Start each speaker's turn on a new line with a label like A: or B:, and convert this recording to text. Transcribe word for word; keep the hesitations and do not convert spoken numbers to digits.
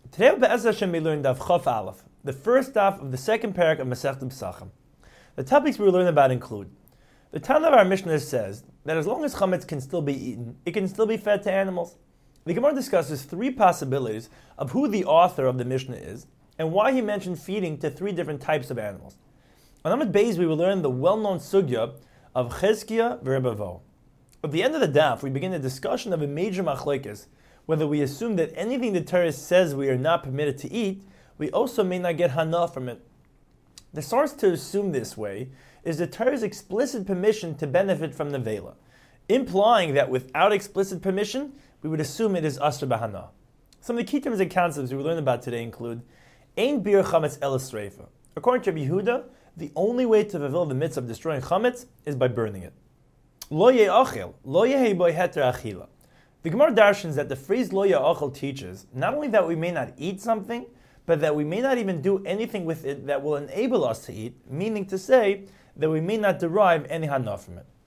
A: Today, Be'ez Hashem, we learned Daf Chaf Aleph, the first daf of the second parak of Masechet Pesachim. The topics we will learn about include: the Tana of our Mishnah says that as long as chametz can still be eaten, it can still be fed to animals. The Gemara discusses three possibilities of who the author of the Mishnah is and why he mentioned feeding to three different types of animals. On Amud Beis, we will learn the well-known sugya of Chizkiah v'Rebavo. At the end of the daf, we begin a discussion of a major machlokes, whether we assume that anything the Torah says we are not permitted to eat, we also may not get hana from it. The source to assume this way is the Torah's explicit permission to benefit from the vela, implying that without explicit permission, we would assume it is asr b'hana. Some of the key terms and concepts we will learn about today include: Ein bir chametz el sreifa. According to Rabbi Yehuda, the only way to fulfill the mitzvah of destroying chametz is by burning it. Lo ye'achel, lo yehi bo heter achila. The Gemara darshans that the phrase lo ya'achal teaches not only that we may not eat something, but that we may not even do anything with it that will enable us to eat, meaning to say that we may not derive any hana from it.